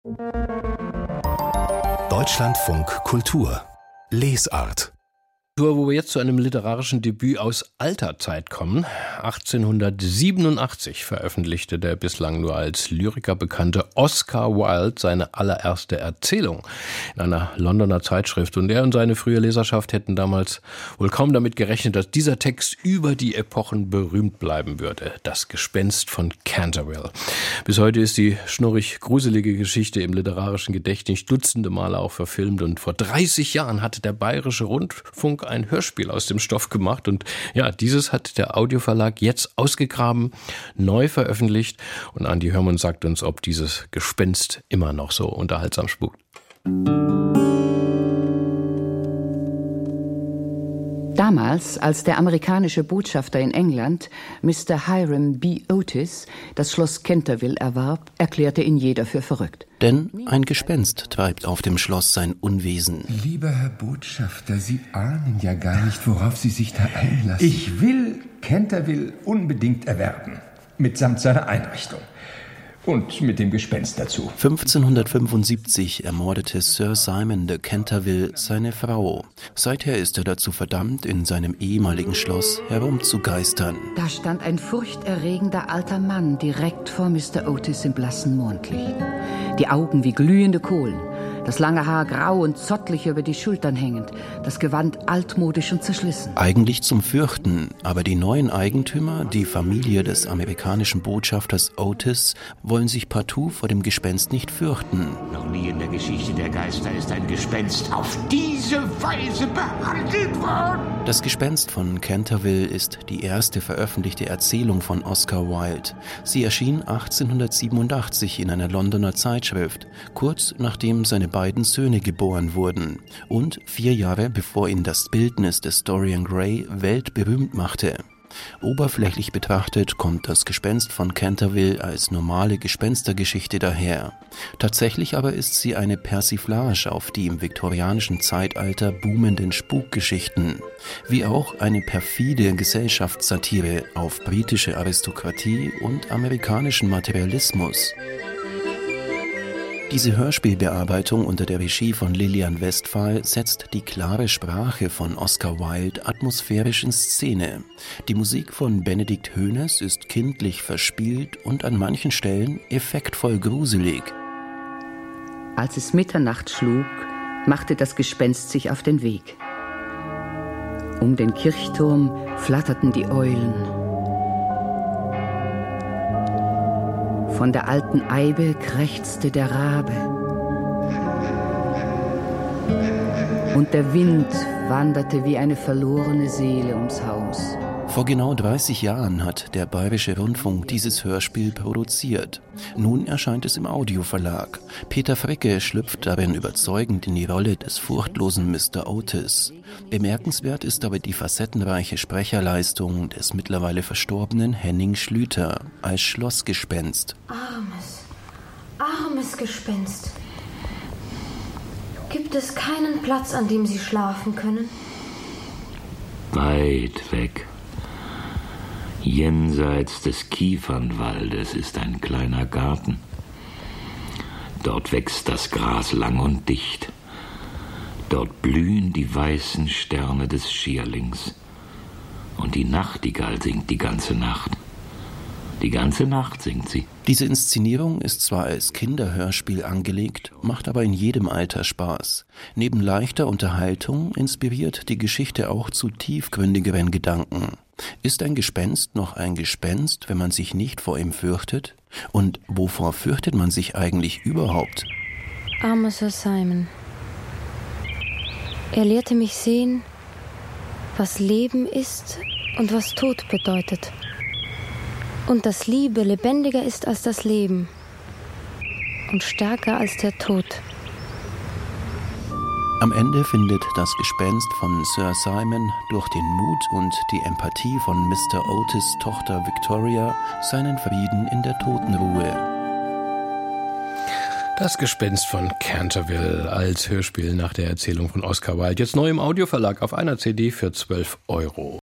Deutschlandfunk Kultur Lesart. Wo wir jetzt zu einem literarischen Debüt aus alter Zeit kommen. 1887 veröffentlichte der bislang nur als Lyriker bekannte Oscar Wilde seine allererste Erzählung in einer Londoner Zeitschrift. Und er und seine frühe Leserschaft hätten damals wohl kaum damit gerechnet, dass dieser Text über die Epochen berühmt bleiben würde. Das Gespenst von Canterville. Bis heute ist die schnurrig gruselige Geschichte im literarischen Gedächtnis dutzende Male auch verfilmt. Und vor 30 Jahren hatte der Bayerische Rundfunk ein Hörspiel aus dem Stoff gemacht und ja, dieses hat der Audioverlag jetzt ausgegraben, neu veröffentlicht und Andi Hörmann sagt uns, ob dieses Gespenst immer noch so unterhaltsam spukt. Damals, als der amerikanische Botschafter in England, Mr. Hiram B. Otis, das Schloss Canterville erwarb, erklärte ihn jeder für verrückt. Denn ein Gespenst treibt auf dem Schloss sein Unwesen. Lieber Herr Botschafter, Sie ahnen ja gar nicht, worauf Sie sich da einlassen. Ich will Canterville unbedingt erwerben, mitsamt seiner Einrichtung. Und mit dem Gespenst dazu. 1575 ermordete Sir Simon de Canterville seine Frau. Seither ist er dazu verdammt, in seinem ehemaligen Schloss herumzugeistern. Da stand ein furchterregender alter Mann direkt vor Mr. Otis im blassen Mondlicht. Die Augen wie glühende Kohlen, das lange Haar grau und zottelig über die Schultern hängend, das Gewand altmodisch und zerschlissen. Eigentlich zum Fürchten, aber die neuen Eigentümer, die Familie des amerikanischen Botschafters Otis, wollen sich partout vor dem Gespenst nicht fürchten. Noch nie in der Geschichte der Geister ist ein Gespenst auf diese Weise behandelt worden. Das Gespenst von Canterville ist die erste veröffentlichte Erzählung von Oscar Wilde. Sie erschien 1887 in einer Londoner Zeitschrift, kurz nachdem seine beiden Söhne geboren wurden und 4 Jahre bevor ihn das Bildnis des Dorian Gray weltberühmt machte. Oberflächlich betrachtet kommt das Gespenst von Canterville als normale Gespenstergeschichte daher. Tatsächlich aber ist sie eine Persiflage auf die im viktorianischen Zeitalter boomenden Spukgeschichten, wie auch eine perfide Gesellschaftssatire auf britische Aristokratie und amerikanischen Materialismus. Diese Hörspielbearbeitung unter der Regie von Lilian Westphal setzt die klare Sprache von Oscar Wilde atmosphärisch in Szene. Die Musik von Benedikt Hoeneß ist kindlich verspielt und an manchen Stellen effektvoll gruselig. Als es Mitternacht schlug, machte das Gespenst sich auf den Weg. Um den Kirchturm flatterten die Eulen. Von der alten Eibe krächzte der Rabe. Und der Wind wanderte wie eine verlorene Seele ums Haus. Vor genau 30 Jahren hat der Bayerische Rundfunk dieses Hörspiel produziert. Nun erscheint es im Audioverlag. Peter Fricke schlüpft darin überzeugend in die Rolle des furchtlosen Mr. Otis. Bemerkenswert ist aber die facettenreiche Sprecherleistung des mittlerweile verstorbenen Henning Schlüter als Schlossgespenst. Armes Gespenst. Gibt es keinen Platz, an dem Sie schlafen können? Weit weg. Jenseits des Kiefernwaldes ist ein kleiner Garten. Dort wächst das Gras lang und dicht. Dort blühen die weißen Sterne des Schierlings. Und die Nachtigall singt die ganze Nacht. Die ganze Nacht singt sie. Diese Inszenierung ist zwar als Kinderhörspiel angelegt, macht aber in jedem Alter Spaß. Neben leichter Unterhaltung inspiriert die Geschichte auch zu tiefgründigeren Gedanken. Ist ein Gespenst noch ein Gespenst, wenn man sich nicht vor ihm fürchtet? Und wovor fürchtet man sich eigentlich überhaupt? Armer Sir Simon. Er lehrte mich sehen, was Leben ist und was Tod bedeutet. Und dass Liebe lebendiger ist als das Leben und stärker als der Tod. Am Ende findet das Gespenst von Sir Simon durch den Mut und die Empathie von Mr. Otis' Tochter Victoria seinen Frieden in der Totenruhe. Das Gespenst von Canterville als Hörspiel nach der Erzählung von Oscar Wilde. Jetzt neu im Audioverlag auf einer CD für 12 €.